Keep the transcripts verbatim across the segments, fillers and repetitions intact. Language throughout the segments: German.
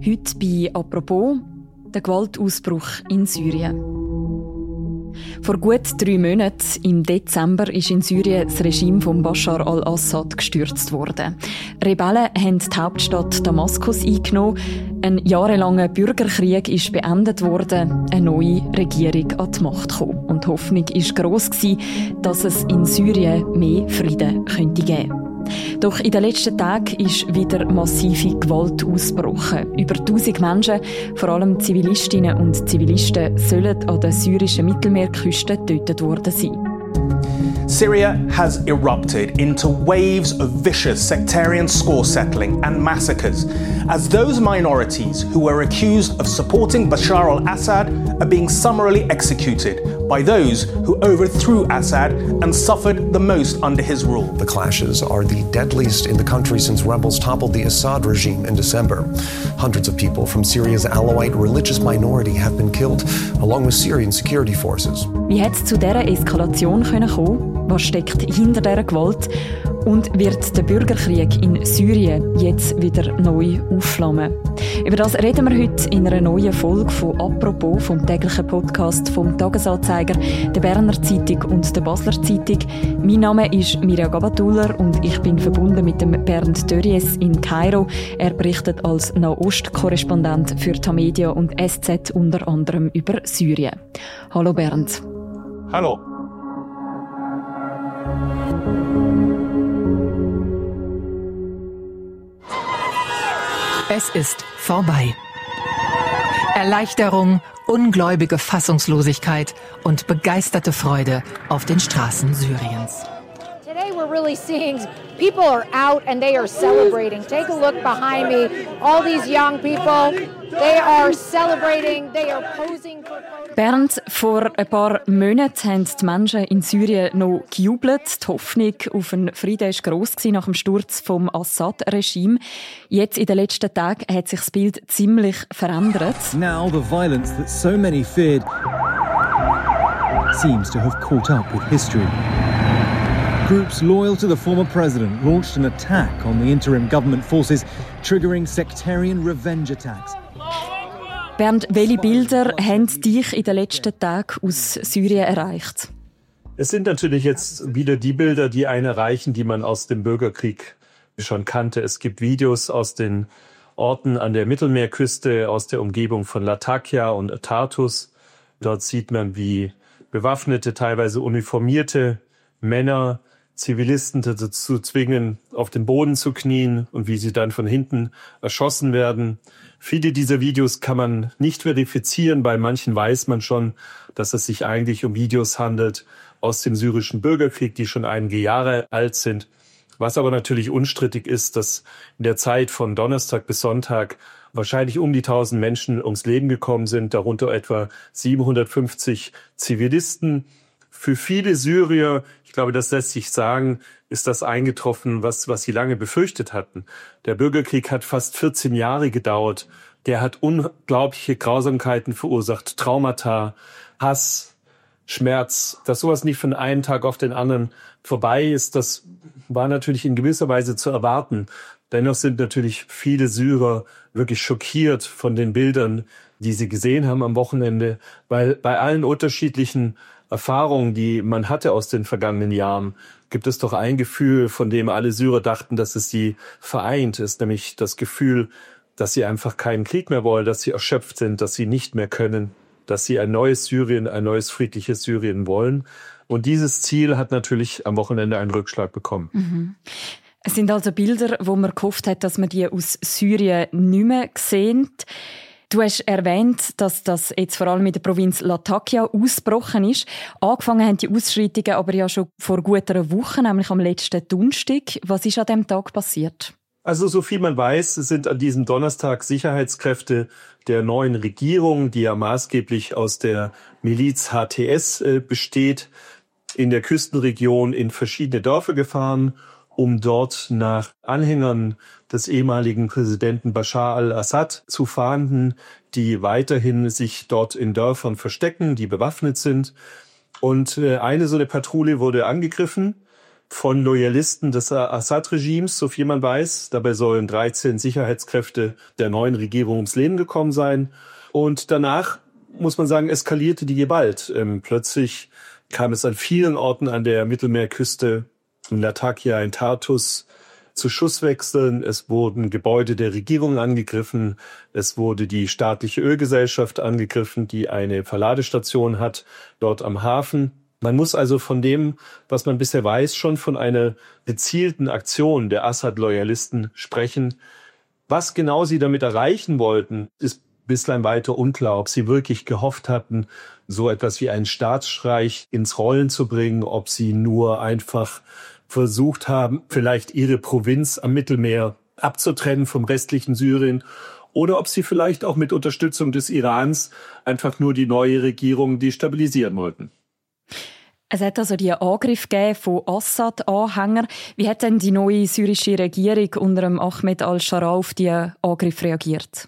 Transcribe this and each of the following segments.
Heute bei «Apropos», der Gewaltausbruch in Syrien. Vor gut drei Monaten, im Dezember, ist in Syrien das Regime von Bashar al-Assad gestürzt worden. Rebellen haben die Hauptstadt Damaskus eingenommen. Ein jahrelanger Bürgerkrieg ist beendet worden. Eine neue Regierung an die Macht gekommen. Und die Hoffnung war gross, dass es in Syrien mehr Frieden könnte geben. Doch in den letzten Tagen ist wieder massive Gewalt ausgebrochen. Über tausend Menschen, vor allem Zivilistinnen und Zivilisten, sollen an der syrischen Mittelmeerküste getötet worden sein. Syria has erupted into waves of vicious sectarian score settling and massacres as those minorities who were accused of supporting Bashar al-Assad are being summarily executed by those who overthrew Assad and suffered the most under his rule. The clashes are the deadliest in the country since rebels toppled the Assad regime in December. Hundreds of people from Syria's Alawite religious minority have been killed, along with Syrian security forces. Wie hat es zu dieser Eskalation kommen? Was steckt hinter dieser Gewalt? Und wird der Bürgerkrieg in Syrien jetzt wieder neu aufflammen? Über das reden wir heute in einer neuen Folge von «Apropos», vom täglichen Podcast vom «Tagesanzeiger», der Berner Zeitung und der Basler Zeitung. Mein Name ist Mirja Gabatuller und ich bin verbunden mit dem Bernd Dörries in Kairo. Er berichtet als Nahost-Korrespondent für Tamedia und S Z unter anderem über Syrien. Hallo Bernd. Hallo. Es ist vorbei. Erleichterung, ungläubige Fassungslosigkeit und begeisterte Freude auf den Straßen Syriens. Today we're really seeing people are out and they are celebrating. Take a look behind me. All these young people, they are celebrating, they are posing for photos. Bernd, vor ein paar Monaten haben die Menschen in Syrien noch gejubelt. Die Hoffnung auf einen Frieden war gross nach dem Sturz vom Assad-Regime. Jetzt in den letzten Tagen hat sich das Bild ziemlich verändert. Now the violence that so many feared seems to have caught up with history. Groups loyal to the former president launched an attack on the interim government forces, triggering sectarian revenge attacks. Bernd, welche Bilder haben dich in den letzten Tagen aus Syrien erreicht? Es sind natürlich jetzt wieder die Bilder, die einen erreichen, die man aus dem Bürgerkrieg schon kannte. Es gibt Videos aus den Orten an der Mittelmeerküste, aus der Umgebung von Latakia und Tartus. Dort sieht man, wie bewaffnete, teilweise uniformierte Männer Zivilisten dazu zwingen, auf dem Boden zu knien und wie sie dann von hinten erschossen werden. Viele dieser Videos kann man nicht verifizieren. Bei manchen weiß man schon, dass es sich eigentlich um Videos handelt aus dem syrischen Bürgerkrieg, die schon einige Jahre alt sind. Was aber natürlich unstrittig ist, dass in der Zeit von Donnerstag bis Sonntag wahrscheinlich um die tausend Menschen ums Leben gekommen sind, darunter etwa siebenhundertfünfzig Zivilisten. Für viele Syrier, ich glaube, das lässt sich sagen, ist das eingetroffen, was, was sie lange befürchtet hatten. Der Bürgerkrieg hat fast vierzehn Jahre gedauert. Der hat unglaubliche Grausamkeiten verursacht, Traumata, Hass, Schmerz. Dass sowas nicht von einem Tag auf den anderen vorbei ist, das war natürlich in gewisser Weise zu erwarten. Dennoch sind natürlich viele Syrer wirklich schockiert von den Bildern, die sie gesehen haben am Wochenende, weil bei allen unterschiedlichen Erfahrungen, die man hatte aus den vergangenen Jahren, gibt es doch ein Gefühl, von dem alle Syrer dachten, dass es sie vereint ist, nämlich das Gefühl, dass sie einfach keinen Krieg mehr wollen, dass sie erschöpft sind, dass sie nicht mehr können, dass sie ein neues Syrien, ein neues friedliches Syrien wollen. Und dieses Ziel hat natürlich am Wochenende einen Rückschlag bekommen. Mhm. Es sind also Bilder, wo man gehofft hat, dass man die aus Syrien nicht mehr sehen. Du hast erwähnt, dass das jetzt vor allem in der Provinz Latakia ausgebrochen ist. Angefangen haben die Ausschreitungen aber ja schon vor gut einer Woche, nämlich am letzten Donnerstag. Was ist an diesem Tag passiert? Also so viel man weiß, sind an diesem Donnerstag Sicherheitskräfte der neuen Regierung, die ja maßgeblich aus der Miliz H T S äh, besteht, in der Küstenregion in verschiedene Dörfer gefahren, um dort nach Anhängern des ehemaligen Präsidenten Bashar al-Assad zu fahnden, die weiterhin sich dort in Dörfern verstecken, die bewaffnet sind. Und eine so eine Patrouille wurde angegriffen von Loyalisten des Assad-Regimes, so viel man weiß. Dabei sollen dreizehn Sicherheitskräfte der neuen Regierung ums Leben gekommen sein. Und danach, muss man sagen, eskalierte die Gewalt. Ähm, plötzlich kam es an vielen Orten an der Mittelmeerküste, in Latakia, in Tartus, zu Schusswechseln. Es wurden Gebäude der Regierung angegriffen. Es wurde die staatliche Ölgesellschaft angegriffen, die eine Verladestation hat, dort am Hafen. Man muss also von dem, was man bisher weiß, schon von einer gezielten Aktion der Assad-Loyalisten sprechen. Was genau sie damit erreichen wollten, ist bislang weiter unklar. Ob sie wirklich gehofft hatten, so etwas wie einen Staatsstreich ins Rollen zu bringen, ob sie nur einfach versucht haben, vielleicht ihre Provinz am Mittelmeer abzutrennen vom restlichen Syrien, oder ob sie vielleicht auch mit Unterstützung des Irans einfach nur die neue Regierung destabilisieren wollten. Es hat also die Angriff gegeben von Assad-Anhängern. Wie hat denn die neue syrische Regierung unter dem Ahmed al-Sharaa auf die Angriff reagiert?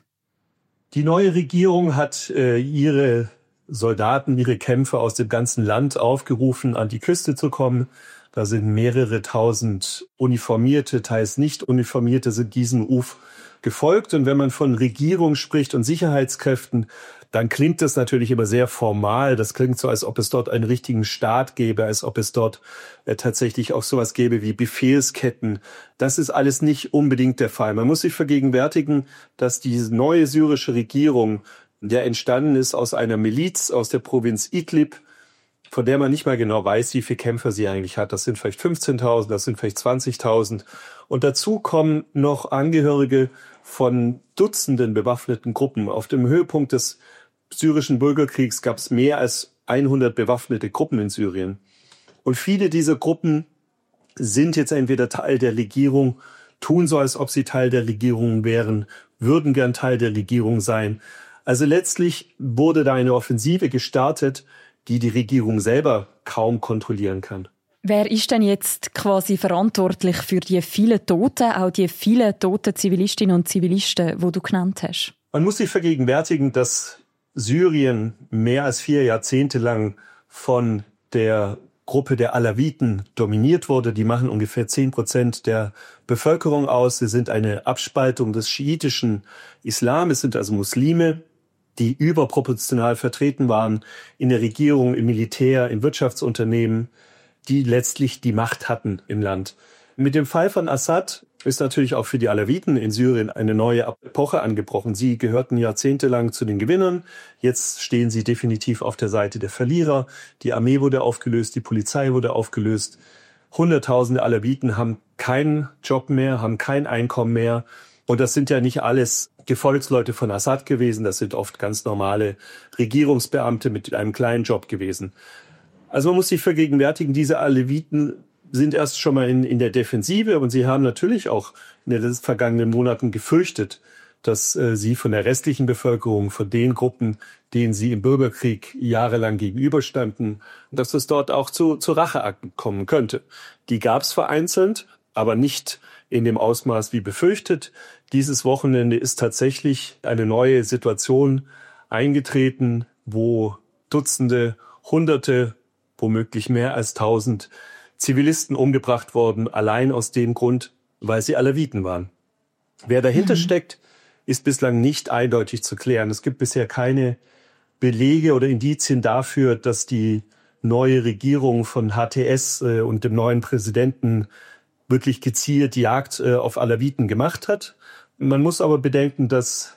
Die neue Regierung hat äh, ihre Soldaten, ihre Kämpfer aus dem ganzen Land aufgerufen, an die Küste zu kommen. Da sind mehrere tausend Uniformierte, teils nicht Uniformierte, sind diesem Ruf gefolgt. Und wenn man von Regierung spricht und Sicherheitskräften, dann klingt das natürlich immer sehr formal. Das klingt so, als ob es dort einen richtigen Staat gäbe, als ob es dort äh, tatsächlich auch sowas gäbe wie Befehlsketten. Das ist alles nicht unbedingt der Fall. Man muss sich vergegenwärtigen, dass diese neue syrische Regierung, der entstanden ist aus einer Miliz aus der Provinz Idlib, von der man nicht mal genau weiß, wie viele Kämpfer sie eigentlich hat. Das sind vielleicht fünfzehntausend, das sind vielleicht zwanzigtausend. Und dazu kommen noch Angehörige von Dutzenden bewaffneten Gruppen. Auf dem Höhepunkt des syrischen Bürgerkriegs gab es mehr als hundert bewaffnete Gruppen in Syrien. Und viele dieser Gruppen sind jetzt entweder Teil der Regierung, tun so, als ob sie Teil der Regierung wären, würden gern Teil der Regierung sein. Also letztlich wurde da eine Offensive gestartet, die die Regierung selber kaum kontrollieren kann. Wer ist denn jetzt quasi verantwortlich für die vielen Toten, auch die vielen toten Zivilistinnen und Zivilisten, die du genannt hast? Man muss sich vergegenwärtigen, dass Syrien mehr als vier Jahrzehnte lang von der Gruppe der Alawiten dominiert wurde. Die machen ungefähr zehn Prozent der Bevölkerung aus. Sie sind eine Abspaltung des schiitischen Islam. Es sind also Muslime, die überproportional vertreten waren in der Regierung, im Militär, in Wirtschaftsunternehmen, die letztlich die Macht hatten im Land. Mit dem Fall von Assad ist natürlich auch für die Alawiten in Syrien eine neue Epoche angebrochen. Sie gehörten jahrzehntelang zu den Gewinnern. Jetzt stehen sie definitiv auf der Seite der Verlierer. Die Armee wurde aufgelöst, die Polizei wurde aufgelöst. Hunderttausende Alawiten haben keinen Job mehr, haben kein Einkommen mehr. Und das sind ja nicht alles Gefolgsleute von Assad gewesen. Das sind oft ganz normale Regierungsbeamte mit einem kleinen Job gewesen. Also man muss sich vergegenwärtigen, diese Aleviten sind erst schon mal in, in der Defensive und sie haben natürlich auch in den vergangenen Monaten gefürchtet, dass äh, sie von der restlichen Bevölkerung, von den Gruppen, denen sie im Bürgerkrieg jahrelang gegenüberstanden, dass es dort auch zu, zu Racheakten kommen könnte. Die gab es vereinzelt, aber nicht in dem Ausmaß wie befürchtet. Dieses Wochenende ist tatsächlich eine neue Situation eingetreten, wo Dutzende, Hunderte, womöglich mehr als tausend Zivilisten umgebracht wurden, allein aus dem Grund, weil sie Alawiten waren. Wer dahinter mhm. steckt, ist bislang nicht eindeutig zu klären. Es gibt bisher keine Belege oder Indizien dafür, dass die neue Regierung von H T S äh, und dem neuen Präsidenten wirklich gezielt Jagd äh, auf Alawiten gemacht hat. Man muss aber bedenken, dass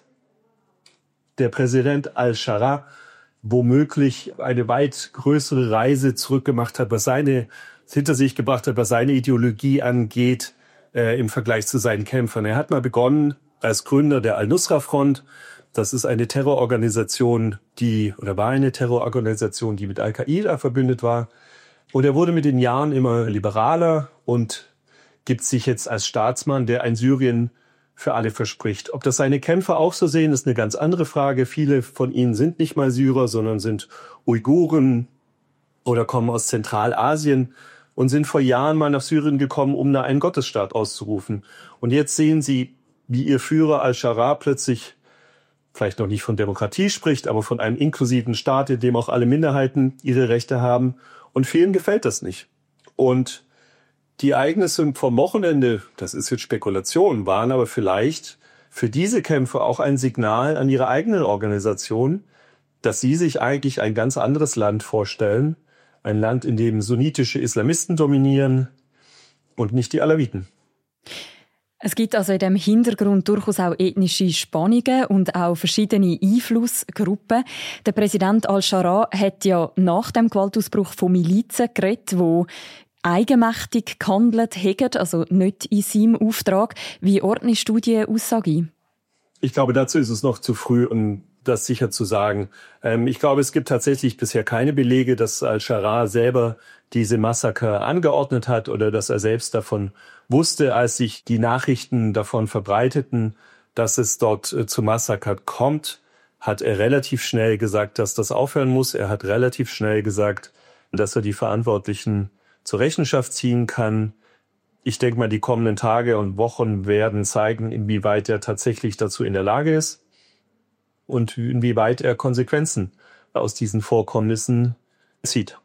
der Präsident al-Sharaa womöglich eine weit größere Reise zurückgemacht hat, was seine hinter sich gebracht hat, was seine Ideologie angeht, äh, im Vergleich zu seinen Kämpfern. Er hat mal begonnen als Gründer der Al-Nusra-Front. Das ist eine Terrororganisation, die, oder war eine Terrororganisation, die mit Al-Qaida verbündet war. Und er wurde mit den Jahren immer liberaler und gibt sich jetzt als Staatsmann, der ein Syrien für alle verspricht. Ob das seine Kämpfer auch so sehen, ist eine ganz andere Frage. Viele von ihnen sind nicht mal Syrer, sondern sind Uiguren oder kommen aus Zentralasien und sind vor Jahren mal nach Syrien gekommen, um da einen Gottesstaat auszurufen. Und jetzt sehen sie, wie ihr Führer al-Sharaa plötzlich vielleicht noch nicht von Demokratie spricht, aber von einem inklusiven Staat, in dem auch alle Minderheiten ihre Rechte haben. Und vielen gefällt das nicht. Und Die Ereignisse vom Wochenende, das ist jetzt Spekulation, waren aber vielleicht für diese Kämpfer auch ein Signal an ihre eigenen Organisationen, dass sie sich eigentlich ein ganz anderes Land vorstellen. Ein Land, in dem sunnitische Islamisten dominieren und nicht die Alawiten. Es gibt also in dem Hintergrund durchaus auch ethnische Spannungen und auch verschiedene Einflussgruppen. Der Präsident al-Shara hat ja nach dem Gewaltausbruch von Milizen geredet, die eigenmächtig gehandelt haben, also nicht in seinem Auftrag. Wie ordnest du die Aussage ein? Ich glaube, dazu ist es noch zu früh, um das sicher zu sagen. Ähm, ich glaube, es gibt tatsächlich bisher keine Belege, dass al-Shara selber diese Massaker angeordnet hat oder dass er selbst davon wusste, als sich die Nachrichten davon verbreiteten, dass es dort äh, zu Massaker kommt, hat er relativ schnell gesagt, dass das aufhören muss. Er hat relativ schnell gesagt, dass er die Verantwortlichen zur Rechenschaft ziehen kann. Ich denke mal, die kommenden Tage und Wochen werden zeigen, inwieweit er tatsächlich dazu in der Lage ist und inwieweit er Konsequenzen aus diesen Vorkommnissen zieht.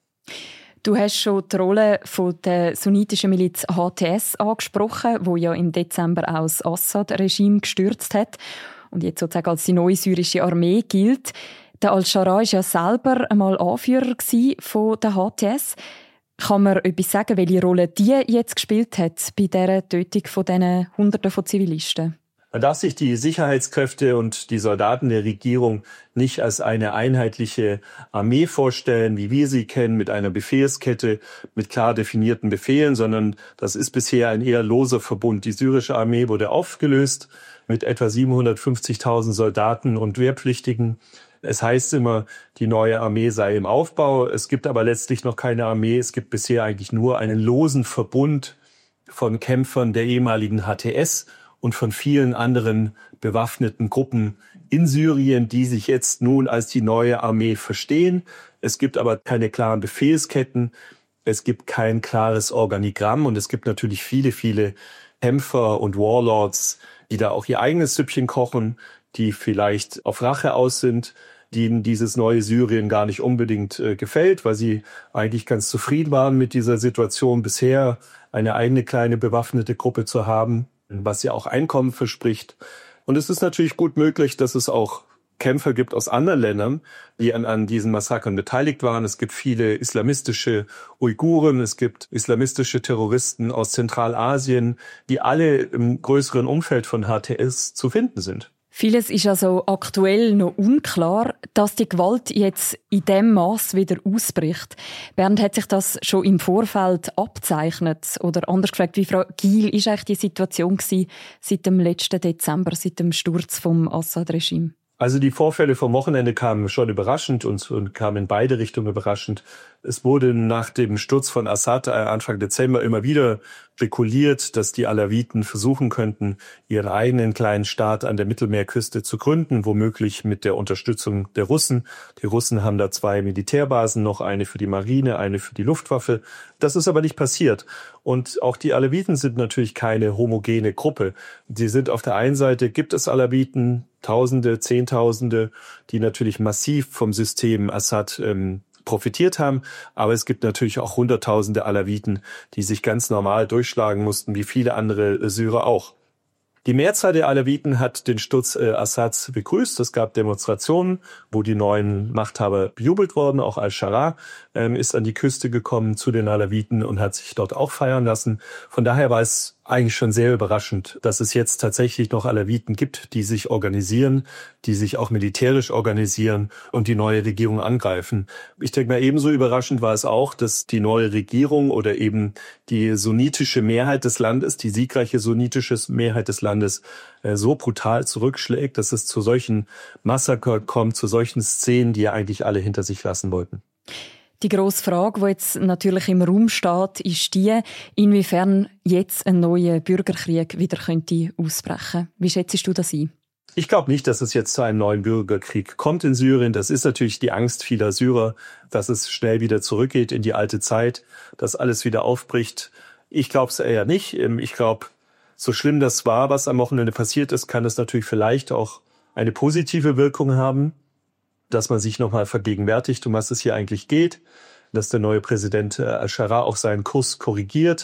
Du hast schon die Rolle von der sunnitischen Miliz H T S angesprochen, wo ja im Dezember auch das Assad-Regime gestürzt hat und jetzt sozusagen als die neue syrische Armee gilt. Der al-Shara war ja selber einmal Anführer von der H T S. Kann man etwas sagen, welche Rolle die jetzt gespielt hat bei dieser Tötung von diesen Hunderten von Zivilisten? Man darf sich die Sicherheitskräfte und die Soldaten der Regierung nicht als eine einheitliche Armee vorstellen, wie wir sie kennen, mit einer Befehlskette, mit klar definierten Befehlen, sondern das ist bisher ein eher loser Verbund. Die syrische Armee wurde aufgelöst mit etwa siebenhundertfünfzigtausend Soldaten und Wehrpflichtigen. Es heißt immer, die neue Armee sei im Aufbau. Es gibt aber letztlich noch keine Armee. Es gibt bisher eigentlich nur einen losen Verbund von Kämpfern der ehemaligen H T S und von vielen anderen bewaffneten Gruppen in Syrien, die sich jetzt nun als die neue Armee verstehen. Es gibt aber keine klaren Befehlsketten. Es gibt kein klares Organigramm. Und es gibt natürlich viele, viele Kämpfer und Warlords, die da auch ihr eigenes Süppchen kochen, die vielleicht auf Rache aus sind, denen dieses neue Syrien gar nicht unbedingt äh, gefällt, weil sie eigentlich ganz zufrieden waren mit dieser Situation bisher, eine eigene kleine bewaffnete Gruppe zu haben, was ja auch Einkommen verspricht. Und es ist natürlich gut möglich, dass es auch Kämpfer gibt aus anderen Ländern, die an, an diesen Massakern beteiligt waren. Es gibt viele islamistische Uiguren, es gibt islamistische Terroristen aus Zentralasien, die alle im größeren Umfeld von H T S zu finden sind. Vieles ist also aktuell noch unklar, dass die Gewalt jetzt in dem Maß wieder ausbricht. Bernd, hat sich das schon im Vorfeld abzeichnet? Oder anders gefragt, wie fragil ist eigentlich die Situation gewesen seit dem letzten Dezember, seit dem Sturz vom Assad-Regime? Also die Vorfälle vom Wochenende kamen schon überraschend und, und kamen in beide Richtungen überraschend. Es wurde nach dem Sturz von Assad Anfang Dezember immer wieder spekuliert, dass die Alawiten versuchen könnten, ihren eigenen kleinen Staat an der Mittelmeerküste zu gründen, womöglich mit der Unterstützung der Russen. Die Russen haben da zwei Militärbasen noch, eine für die Marine, eine für die Luftwaffe. Das ist aber nicht passiert. Und auch die Alawiten sind natürlich keine homogene Gruppe. Sie sind auf der einen Seite, gibt es Alawiten, Tausende, Zehntausende, die natürlich massiv vom System Assad ähm, profitiert haben. Aber es gibt natürlich auch Hunderttausende Alawiten, die sich ganz normal durchschlagen mussten, wie viele andere Syrer auch. Die Mehrzahl der Alawiten hat den Sturz äh, Assads begrüßt. Es gab Demonstrationen, wo die neuen Machthaber bejubelt wurden. Auch al-Shara ähm, ist an die Küste gekommen zu den Alawiten und hat sich dort auch feiern lassen. Von daher war es eigentlich schon sehr überraschend, dass es jetzt tatsächlich noch Alawiten gibt, die sich organisieren, die sich auch militärisch organisieren und die neue Regierung angreifen. Ich denke mal, ebenso überraschend war es auch, dass die neue Regierung oder eben die sunnitische Mehrheit des Landes, die siegreiche sunnitische Mehrheit des Landes, so brutal zurückschlägt, dass es zu solchen Massaker kommt, zu solchen Szenen, die ja eigentlich alle hinter sich lassen wollten. Die grosse Frage, die jetzt natürlich im Raum steht, ist die, inwiefern jetzt ein neuer Bürgerkrieg wieder könnte ausbrechen. Wie schätzt du das ein? Ich glaube nicht, dass es jetzt zu einem neuen Bürgerkrieg kommt in Syrien. Das ist natürlich die Angst vieler Syrer, dass es schnell wieder zurückgeht in die alte Zeit, dass alles wieder aufbricht. Ich glaube es eher nicht. Ich glaube, so schlimm das war, was am Wochenende passiert ist, kann es natürlich vielleicht auch eine positive Wirkung haben, dass man sich nochmal vergegenwärtigt, um was es hier eigentlich geht, dass der neue Präsident al-Shara auch seinen Kurs korrigiert,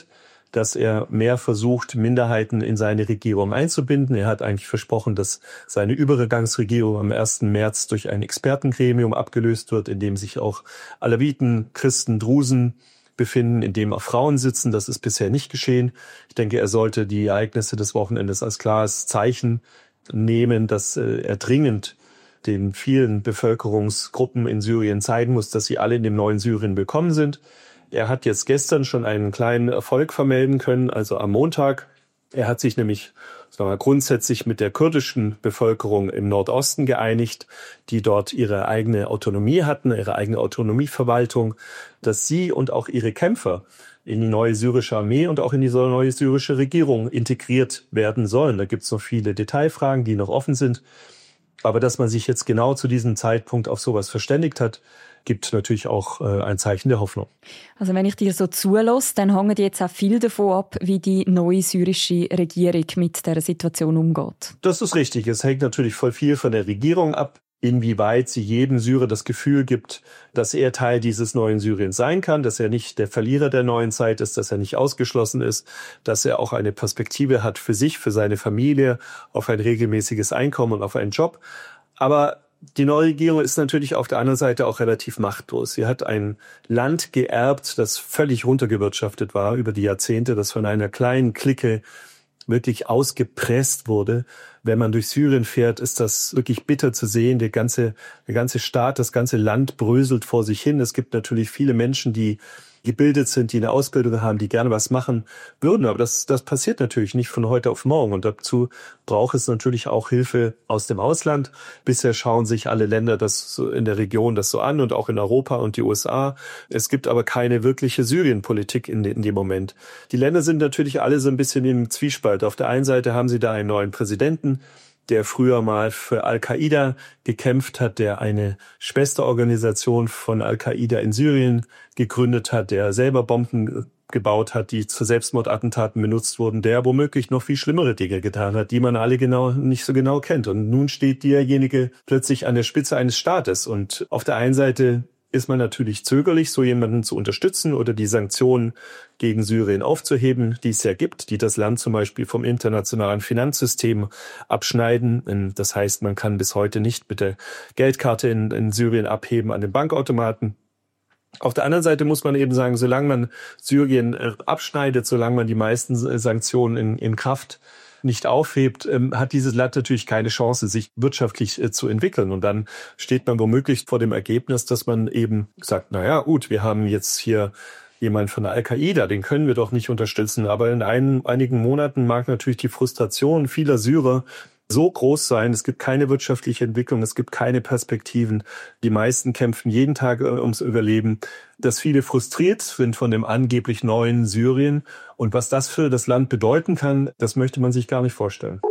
dass er mehr versucht, Minderheiten in seine Regierung einzubinden. Er hat eigentlich versprochen, dass seine Übergangsregierung am ersten März durch ein Expertengremium abgelöst wird, in dem sich auch Alawiten, Christen, Drusen befinden, in dem auch Frauen sitzen. Das ist bisher nicht geschehen. Ich denke, er sollte die Ereignisse des Wochenendes als klares Zeichen nehmen, dass er dringend den vielen Bevölkerungsgruppen in Syrien zeigen muss, dass sie alle in dem neuen Syrien willkommen sind. Er hat jetzt gestern schon einen kleinen Erfolg vermelden können, also am Montag. Er hat sich nämlich sagen wir, grundsätzlich mit der kurdischen Bevölkerung im Nordosten geeinigt, die dort ihre eigene Autonomie hatten, ihre eigene Autonomieverwaltung, dass sie und auch ihre Kämpfer in die neue syrische Armee und auch in diese neue syrische Regierung integriert werden sollen. Da gibt es noch viele Detailfragen, die noch offen sind. Aber dass man sich jetzt genau zu diesem Zeitpunkt auf sowas verständigt hat, gibt natürlich auch äh, ein Zeichen der Hoffnung. Also wenn ich dir so zulasse, dann hängt jetzt auch viel davon ab, wie die neue syrische Regierung mit dieser Situation umgeht. Das ist richtig. Es hängt natürlich voll viel von der Regierung ab, inwieweit sie jedem Syrer das Gefühl gibt, dass er Teil dieses neuen Syriens sein kann, dass er nicht der Verlierer der neuen Zeit ist, dass er nicht ausgeschlossen ist, dass er auch eine Perspektive hat für sich, für seine Familie, auf ein regelmäßiges Einkommen und auf einen Job. Aber die neue Regierung ist natürlich auf der anderen Seite auch relativ machtlos. Sie hat ein Land geerbt, das völlig runtergewirtschaftet war über die Jahrzehnte, das von einer kleinen Clique wirklich ausgepresst wurde. Wenn man durch Syrien fährt, ist das wirklich bitter zu sehen. Der ganze, der ganze Staat, das ganze Land bröselt vor sich hin. Es gibt natürlich viele Menschen, die gebildet sind, die eine Ausbildung haben, die gerne was machen würden. Aber das, das passiert natürlich nicht von heute auf morgen. Und dazu braucht es natürlich auch Hilfe aus dem Ausland. Bisher schauen sich alle Länder das so in der Region das so an und auch in Europa und die U S A. Es gibt aber keine wirkliche Syrienpolitik in, in dem Moment. Die Länder sind natürlich alle so ein bisschen im Zwiespalt. Auf der einen Seite haben sie da einen neuen Präsidenten, der früher mal für Al-Qaida gekämpft hat, der eine Schwesterorganisation von Al-Qaida in Syrien gegründet hat, der selber Bomben gebaut hat, die zu Selbstmordattentaten benutzt wurden, der womöglich noch viel schlimmere Dinge getan hat, die man alle genau nicht so genau kennt. Und nun steht derjenige plötzlich an der Spitze eines Staates. Und auf der einen Seite ist man natürlich zögerlich, so jemanden zu unterstützen oder die Sanktionen gegen Syrien aufzuheben, die es ja gibt, die das Land zum Beispiel vom internationalen Finanzsystem abschneiden. Das heißt, man kann bis heute nicht mit der Geldkarte in, in Syrien abheben an den Bankautomaten. Auf der anderen Seite muss man eben sagen, solange man Syrien abschneidet, solange man die meisten Sanktionen in, in Kraft nicht aufhebt, ähm, hat dieses Land natürlich keine Chance, sich wirtschaftlich äh, zu entwickeln. Und dann steht man womöglich vor dem Ergebnis, dass man eben sagt, na ja, gut, wir haben jetzt hier jemanden von der Al-Qaida, den können wir doch nicht unterstützen. Aber in ein, einigen Monaten mag natürlich die Frustration vieler Syrer so groß sein. Es gibt keine wirtschaftliche Entwicklung, es gibt keine Perspektiven. Die meisten kämpfen jeden Tag ums Überleben. Dass viele frustriert sind von dem angeblich neuen Syrien. Und was das für das Land bedeuten kann, das möchte man sich gar nicht vorstellen.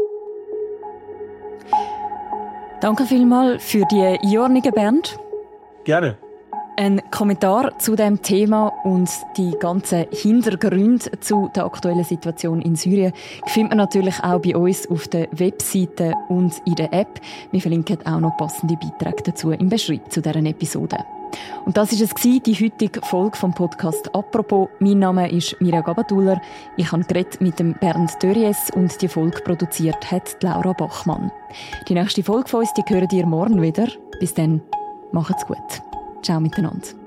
Danke vielmals für die Einordnungen, Bernd. Gerne. Ein Kommentar zu dem Thema und die ganzen Hintergründe zu der aktuellen Situation in Syrien findet man natürlich auch bei uns auf der Webseite und in der App. Wir verlinken auch noch passende Beiträge dazu im Beschreibung zu dieser Episode. Und das war es, die heutige Folge vom Podcast «Apropos». Mein Name ist Mirja Gabatuller. Ich habe geredet mit dem Bernd Dörries und die Folge produziert hat Laura Bachmann. Die nächste Folge von uns, die hören ihr morgen wieder. Bis dann, macht's gut. Ciao miteinander.